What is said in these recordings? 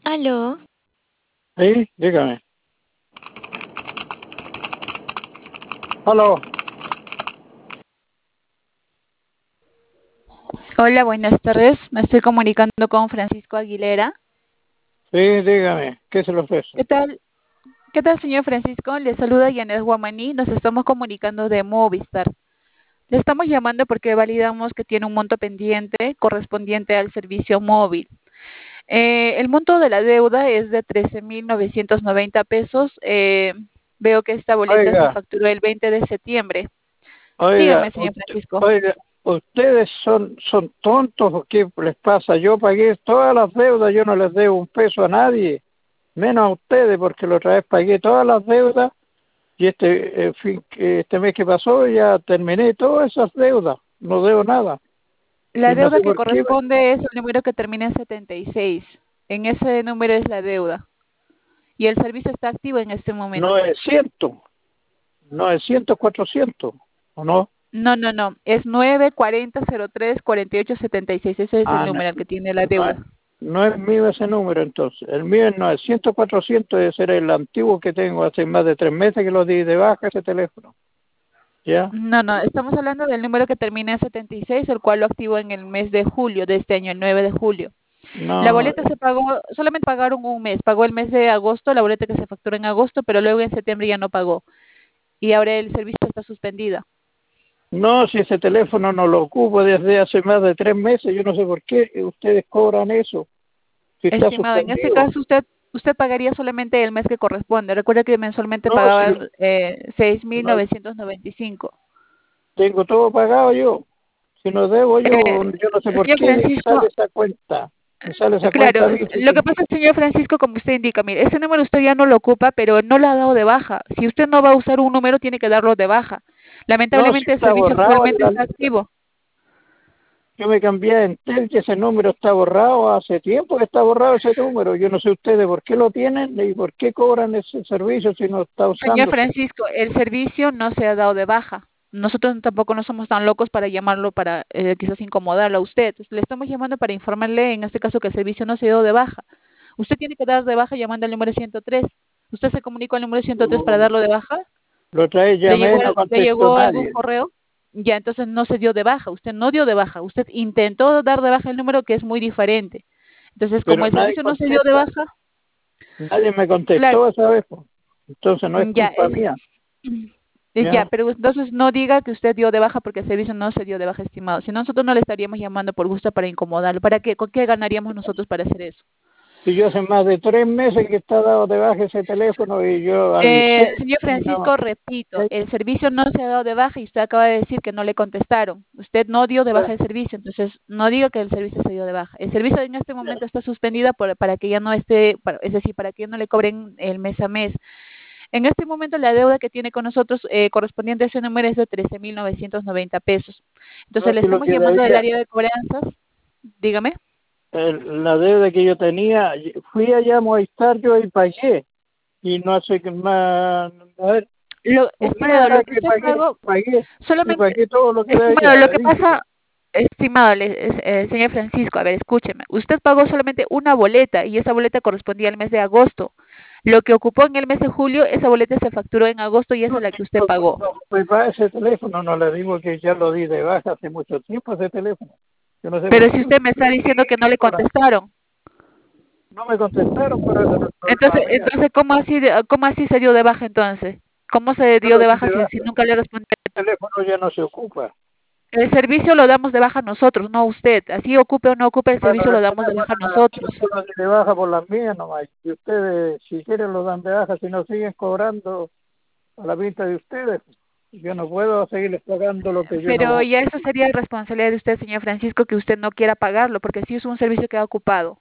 Aló, Sí, dígame. Aló. Hola, buenas tardes. Me estoy comunicando con Francisco Aguilera. Sí, dígame. ¿Qué se le ofrece? ¿Qué tal? ¿Qué tal, señor Francisco? Le saluda Yanet Guamaní. Nos estamos comunicando de Movistar. Le estamos llamando porque validamos que tiene un monto pendiente correspondiente al servicio móvil. El monto de la deuda es de 13.990 pesos. Veo que esta boleta se Oiga, facturó el 20 de septiembre. oiga, Dígame, señor Francisco. oiga, ¿ustedes son tontos o qué les pasa? Yo pagué todas las deudas, yo no les debo un peso a nadie, menos a ustedes, porque la otra vez pagué todas las deudas y este mes que pasó ya terminé todas esas deudas, no debo nada. La Y no sé deuda que por qué, corresponde es el número que termina en 76. En ese número es la deuda. Y el servicio está activo en este momento. 900, 900, 400, ¿o no? No, no, no. Es 940-03-4876. Ese es el Ah, número al que tiene la no, deuda. no es mío ese número entonces. El mío es 900 400, ese era el antiguo que tengo hace más de 3 meses que lo di de baja ese teléfono. ¿Ya? No, no. Estamos hablando del número que termina en 76, el cual lo activo en el mes de julio de este año, el 9 de julio. La No, boleta se pagó, solamente pagaron un mes. Pagó el mes de agosto, la boleta que se facturó en agosto, pero luego en septiembre ya no pagó. Y ahora el servicio está suspendido. no, si ese teléfono no lo ocupo desde hace más de 3 meses, yo no sé por qué ustedes cobran eso, si está Estimado, en este suspendido. caso usted pagaría solamente el mes que corresponde. Recuerda que mensualmente No, si pagaba seis mil no, novecientos noventa y cinco. tengo todo pagado yo. Si no debo yo no sé por Señor qué me sale Francisco, esa cuenta. Me sale esa claro, cuenta, dice lo que que pasa, señor Francisco, como usted indica, mire, ese número usted ya no lo ocupa, pero no lo ha dado de baja. Si usted no va a usar un número, tiene que darlo de baja. no, si Lamentablemente el está servicio borrado de actualmente la está lista. activo. Yo me cambié a Entel y ese número está borrado, hace tiempo que está borrado ese número. Yo no sé ustedes por qué lo tienen y por qué cobran ese servicio si no está Señor usándose. Francisco, el servicio no se ha dado de baja. Nosotros tampoco no somos tan locos para llamarlo para quizás incomodarlo a usted. Le estamos llamando para informarle, en este caso, que el servicio no se dio de baja. Usted tiene que dar de baja llamando al número 103. ¿Usted se comunicó al número 103 para darlo de baja? Lo trae, llamé, no Le contestó llegó algún nadie. correo? Ya, entonces no se dio de baja. Usted no dio de baja. Usted intentó dar de baja el número, que es muy diferente. Entonces, como Pero el nadie servicio no se dio de contesta. baja, Nadie me claro, contestó esa vez, pues. Entonces no es ya, culpa mía. ya, ¿Ya? pero entonces no diga que usted dio de baja porque el servicio no se dio de baja, estimado. Si no, nosotros no le estaríamos llamando por gusto para incomodarlo. ¿Para qué? ¿Con qué ganaríamos nosotros para hacer eso? Si yo hace más de 3 meses que está dado de baja ese teléfono y yo avisé Señor y no. Francisco, repito, ¿Eh? el servicio no se ha dado de baja y usted acaba de decir que no le contestaron. Usted no dio de baja el servicio, entonces no diga que el servicio se dio de baja. El servicio en este momento está suspendida para que ya no esté, es decir, para que ya no le cobren el mes a mes. En este momento la deuda que tiene con nosotros correspondiente a ese número es de 13.990 pesos. Entonces No, le si lo estamos que llamando del debía, área de cobranzas. Dígame. la deuda que yo tenía, fui allá a Movistar yo y pagué. Y no sé qué más. A ver, un mes Estimado, lo hará que que usted pagó, pagué y solamente, pagué todo lo que estimado, debía, lo le que dije. pasa, estimado, señor Francisco, a ver, escúcheme. Usted pagó solamente una boleta y esa boleta correspondía al mes de agosto. Lo que ocupó en el mes de julio, esa boleta se facturó en agosto y esa No, es la que usted pagó. pues va ese teléfono, no le digo que ya lo di de baja hace mucho tiempo ese teléfono. Yo no sé por Pero si qué usted me está ustedes diciendo que no le cobran. contestaron, No me contestaron, pero eso no es problema entonces, mío. ¿cómo así se dio de baja entonces? ¿Cómo se Yo dio lo de di baja de si baja, nunca le respondió? el teléfono ya no se ocupa. El servicio lo damos de baja nosotros, no usted. Así ocupe o no ocupe, el Bueno, servicio lo el damos de teléfono baja nosotros. yo lo di de baja por las mías nomás. Y ustedes, si quieren, lo dan de baja, si no siguen cobrando a la vista de ustedes. Yo no puedo seguirles pagando lo que yo Pero no. ya eso sería responsabilidad de usted, señor Francisco, que usted no quiera pagarlo, porque sí es un servicio que ha ocupado.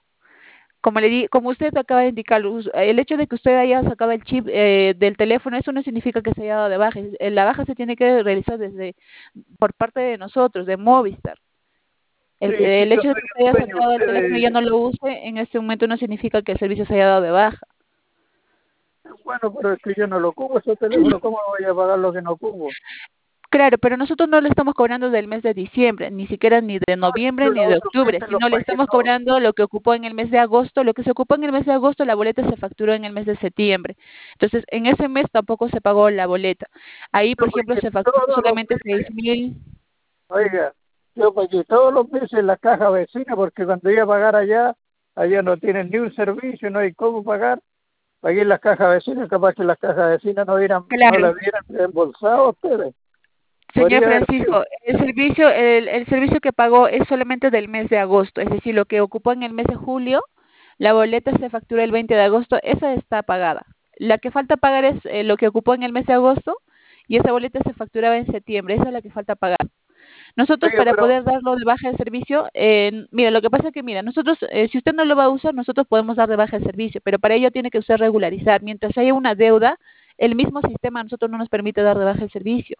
Como usted acaba de indicar, el hecho de que usted haya sacado el chip del teléfono, eso no significa que se haya dado de baja. La baja se tiene que realizar por parte de nosotros, de Movistar. Sí, sí, El yo hecho de soy que usted el haya dueño, sacado el teléfono y ya ustedes. no lo use, en este momento no significa que el servicio se haya dado de baja. Bueno, pero es que yo no lo ocupo ese teléfono, ¿cómo voy a pagar lo que no ocupo? Claro, pero nosotros no le estamos cobrando del mes de diciembre, ni siquiera ni de No, noviembre yo ni los de otros octubre, meses los sino le pagué estamos todos. cobrando lo que ocupó en el mes de agosto. Lo que se ocupó en el mes de agosto, la boleta se facturó en el mes de septiembre. Entonces, en ese mes tampoco se pagó la boleta. Ahí, Yo por ejemplo, pagué se facturó todos los solamente meses. 6.000. Oiga, yo pagué todos los meses en la caja vecina porque cuando iba a pagar allá no tienen ni un servicio, no hay cómo pagar. Pagué en la caja vecina, capaz que las cajas vecinas no Claro. la hubieran reembolsado a ustedes. Señor Podría haber sido. Francisco, el servicio que pagó es solamente del mes de agosto, es decir, lo que ocupó en el mes de julio, la boleta se factura el 20 de agosto, esa está pagada. La que falta pagar es lo que ocupó en el mes de agosto y esa boleta se facturaba en septiembre, esa es la que falta pagar. Nosotros Oiga, para pero poder darlo de baja de servicio, mira, lo que pasa es que, mira, nosotros, si usted no lo va a usar, nosotros podemos dar de baja el servicio, pero para ello tiene que usted regularizar. Mientras haya una deuda, el mismo sistema a nosotros no nos permite dar de baja el servicio.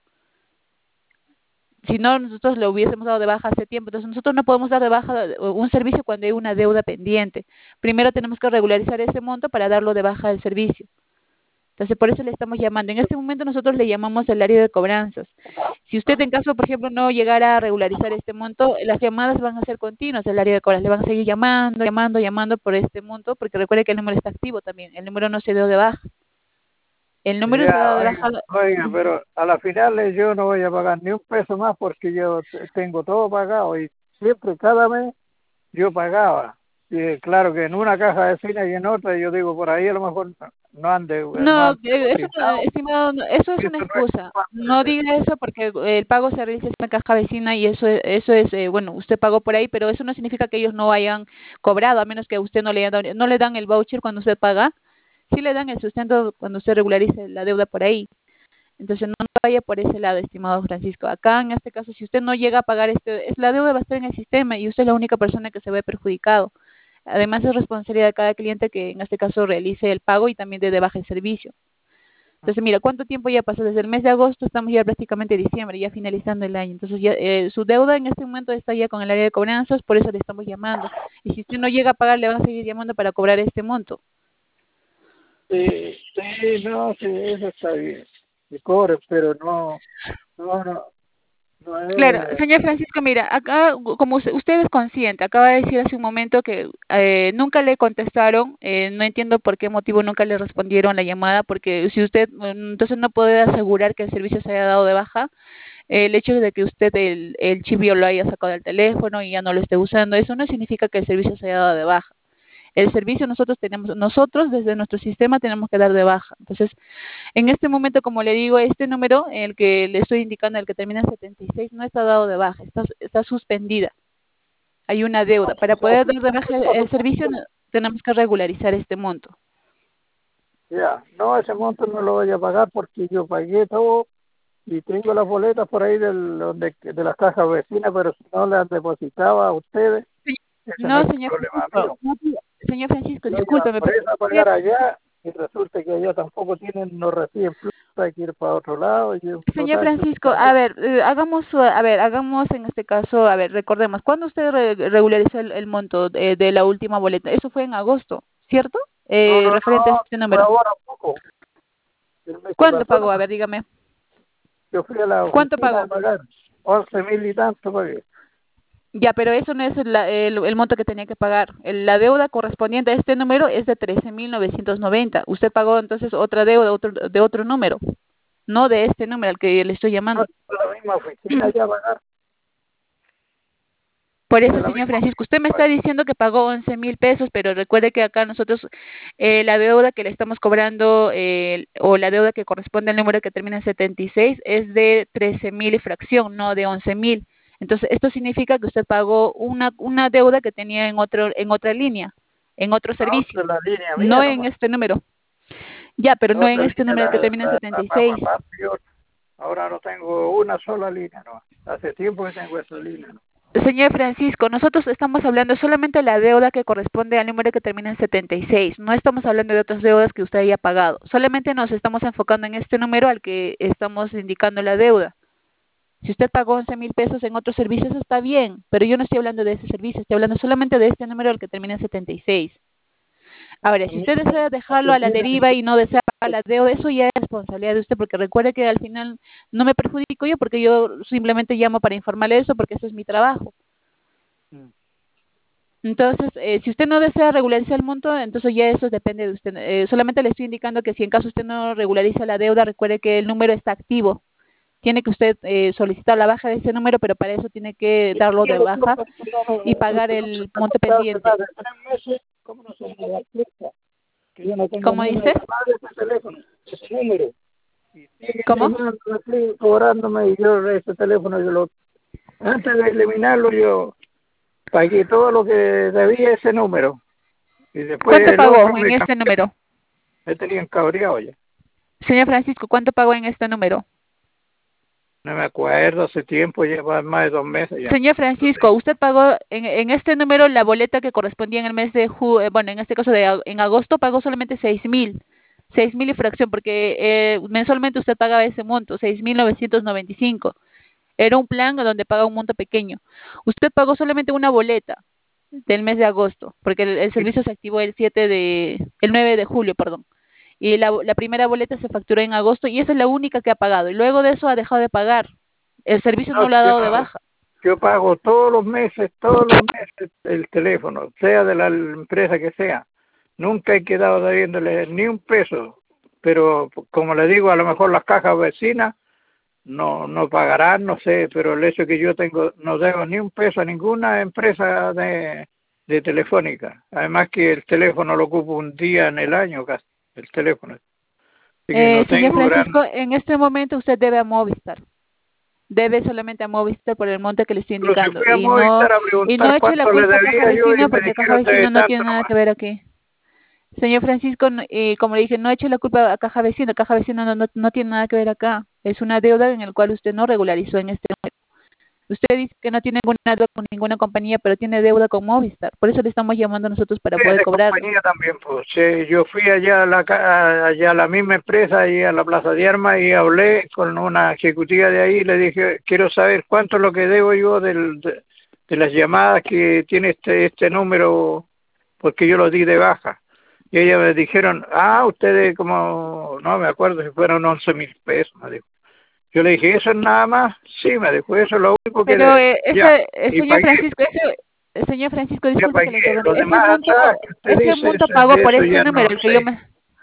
Si no, nosotros lo hubiésemos dado de baja hace tiempo. Entonces, nosotros no podemos dar de baja un servicio cuando hay una deuda pendiente. Primero tenemos que regularizar ese monto para darlo de baja del servicio. Entonces, por eso le estamos llamando. En este momento nosotros le llamamos el área de cobranzas. Si usted, en caso, por ejemplo, no llegara a regularizar este monto, las llamadas van a ser continuas del área de cobranzas. Le van a seguir llamando, llamando, llamando por este monto, porque recuerde que el número está activo también. El número no se dio de baja. El número se ha ya, dado de baja. oiga, pero a la final yo no voy a pagar ni un peso más porque yo tengo todo pagado y siempre, cada mes, yo pagaba. Y claro que en una caja vecina y en otra, yo digo, por ahí a lo mejor no No, han depositado. estimado, eso es Y una eso no es excusa. culpa de No ustedes. diga eso porque el pago se realiza en la caja vecina y eso es, bueno, usted pagó por ahí, pero eso no significa que ellos no hayan cobrado, a menos que usted no le dan el voucher cuando usted paga, sí le dan el sustento cuando usted regularice la deuda por ahí. Entonces no vaya por ese lado, estimado Francisco. Acá en este caso, si usted no llega a pagar la deuda va a estar en el sistema y usted es la única persona que se ve perjudicado. Además es responsabilidad de cada cliente que en este caso realice el pago y también de baja el servicio. Entonces, mira, ¿cuánto tiempo ya pasó? Desde el mes de agosto estamos ya prácticamente en diciembre, ya finalizando el año. Entonces, ya su deuda en este momento está ya con el área de cobranzas, por eso le estamos llamando. Y si usted no llega a pagar, le van a seguir llamando para cobrar este monto. Sí, sí, no, sí, eso está bien. Y cobre, pero no, no, no Claro, es. señor Francisco, mira, acá, como usted es consciente, acaba de decir hace un momento que nunca le contestaron, no entiendo por qué motivo nunca le respondieron la llamada, porque si usted, entonces no puede asegurar que el servicio se haya dado de baja, el hecho de que usted el chivio lo haya sacado del teléfono y ya no lo esté usando, eso no significa que el servicio se haya dado de baja. El servicio nosotros desde nuestro sistema tenemos que dar de baja. Entonces, en este momento, como le digo, este número, el que le estoy indicando, el que termina en 76, no está dado de baja, está suspendida. Hay una deuda. Para poder dar de baja el servicio, tenemos que regularizar este monto. Ya, no, ese monto no lo voy a pagar porque yo pagué todo y tengo las boletas por ahí de las cajas vecinas, pero si no las depositaba a ustedes, ese no No, es señor problema Francisco, mío. no, señor Francisco, Yo iba discúlpeme, por pero eso a pagar allá y resulta que allá tampoco no reciben plata, hay que ir para otro lado y un señor total que Francisco, a ver, hagamos en este caso, a ver, recordemos, ¿cuándo usted regularizó el monto de la última boleta? Eso fue en agosto, ¿cierto? no, no, Referente a no, este por número. ahora poco. El mes que ¿Cuándo pasó, pagó? A ver, dígame. yo fui a la ¿Cuánto oficina a pagó? pagar 11.000 y tanto pagué. Ya, pero eso no es el monto que tenía que pagar. La deuda correspondiente a este número es de 13.990. Usted pagó entonces otra deuda de otro número, no de este número al que le estoy No, llamando. a la misma oficina ya a pagar, Por a eso, la señor misma Francisco, usted me oficina. está diciendo que pagó 11.000 pesos, pero recuerde que acá nosotros la deuda que le estamos cobrando o la deuda que corresponde al número que termina en 76 es de 13.000 y fracción, no de 11.000. Entonces, esto significa que usted pagó una deuda que tenía en otra línea, en otro No, servicio, de la línea no mía en nomás. este número. Ya, pero no en Otra este línea, número que termina en la 76. más rápido. Ahora no tengo una sola línea, no. Hace tiempo que tengo esa línea, no. Señor Francisco, nosotros estamos hablando solamente de la deuda que corresponde al número que termina en 76. No estamos hablando de otras deudas que usted haya pagado. Solamente nos estamos enfocando en este número al que estamos indicando la deuda. Si usted pagó 11.000 pesos en otros servicios, está bien, pero yo no estoy hablando de ese servicio, estoy hablando solamente de este número al que termina en 76. Ahora, si usted desea dejarlo a la deriva y no desea pagar la deuda, eso ya es responsabilidad de usted, porque recuerde que al final no me perjudico yo, porque yo simplemente llamo para informarle eso, porque eso es mi trabajo. Entonces, si usted no desea regularizar el monto, entonces ya eso depende de usted. Solamente le estoy indicando que si en caso usted no regulariza la deuda, recuerde que el número está activo. Tiene que usted solicitar la baja de ese número, pero para eso tiene que darlo de baja y pagar el monto pendiente. De 3 meses, ¿cómo no se me da cuenta? Que yo no tengo ¿Cómo número dice? de ese teléfono, ese número. Y sigue ¿Cómo? llamando aquí, cobrándome, y yo ese teléfono, antes de eliminarlo, yo pagué todo lo que debía ese número. Y después ¿Cuánto el otro pagó en me este número? tenían cabreado ya. Señor Francisco, ¿cuánto pagó en este número? No me acuerdo, hace tiempo, lleva más de 2 meses ya. Señor Francisco, usted pagó en este número la boleta que correspondía en el mes de bueno, en este caso en agosto pagó solamente 6,000 y fracción, porque mensualmente usted pagaba ese monto, 6,995. Era un plan donde paga un monto pequeño. Usted pagó solamente una boleta del mes de agosto, porque el servicio se activó el 9 de julio, perdón. Y la primera boleta se facturó en agosto y esa es la única que ha pagado. Y luego de eso ha dejado de pagar. El servicio No, no lo ha dado de baja. yo pago todos los meses, el teléfono, sea de la empresa que sea. Nunca he quedado debiéndole ni un peso. Pero como le digo, a lo mejor las cajas vecinas no pagarán, no sé, pero el hecho que yo no debo ni un peso a ninguna empresa de telefónica. Además que el teléfono lo ocupo un día en el año casi, el teléfono. Así que no Señor tengo gran... Francisco, en este momento usted debe a Movistar. Debe solamente a Movistar por el monto que le estoy Pero si indicando. fui a Movistar a Y no preguntar eche la cuánto le culpa a Caja debía yo y Vecino me porque Caja dijeron de Vecino no tanto tiene nada nomás. que ver aquí. Señor Francisco, como le dije, no eche la culpa a Caja Vecino. Caja Vecino no tiene nada que ver acá. Es una deuda en la cual usted no regularizó en este momento. Usted dice que no tiene ninguna deuda con ninguna compañía, pero tiene deuda con Movistar. Por eso le estamos llamando a nosotros para poder De cobrarlo. compañía también, pues. Sí, yo fui allá allá a la misma empresa, y a la Plaza de Armas, y hablé con una ejecutiva de ahí y le dije, quiero saber cuánto es lo que debo yo de las llamadas que tiene este número, porque yo lo di de baja. Y ellas me dijeron, ustedes como, no me acuerdo si fueron 11,000 pesos, me dijo. Yo le dije, ¿eso es nada más? Sí, me dijo, eso es lo único que Pero ya, y señor pagué, Francisco, señor Francisco, ya disculpe que pagué. le interrumpa. Lo demás atrás que usted Ese dice, monto pagó por eso este ya no número, el que yo sé. me...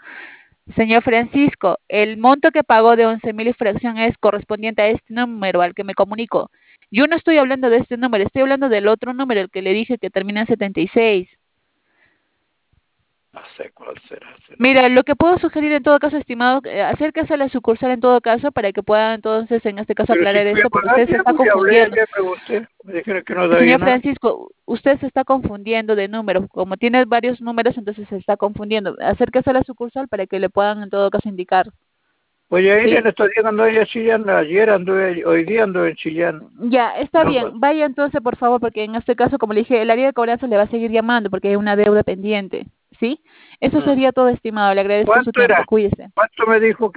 Señor Francisco, el monto que pagó de 11,000 y fracción es correspondiente a este número al que me comunico. Yo no estoy hablando de este número, estoy hablando del otro número, el que le dije que termina en 76. No sé cuál será ese Mira, número. lo que puedo sugerir en todo caso, estimado, acérquese a la sucursal en todo caso para que pueda entonces en este caso Pero si aclarar fui a esto porque pagar usted se ya, está pues ya hablé confundiendo. ayer, pregunté. Me dijeron que no debía Señor nada. Francisco, usted se está confundiendo de número. Como tiene varios números, entonces se está confundiendo. Acérquese a la sucursal para que le puedan en todo caso indicar. Voy a ir ¿Sí? en estos días cuando ando a Chillán. Ayer anduve, hoy día ando en Chillán. Ya, está No, pues, bien. Vaya entonces, por favor, porque en este caso, como le dije, el área de cobranza le va a seguir llamando porque hay una deuda pendiente. ¿Sí? Eso mm. sería todo, estimado. Le agradezco su ¿Cuánto tiempo. era? Cuídese. ¿Cuánto me dijo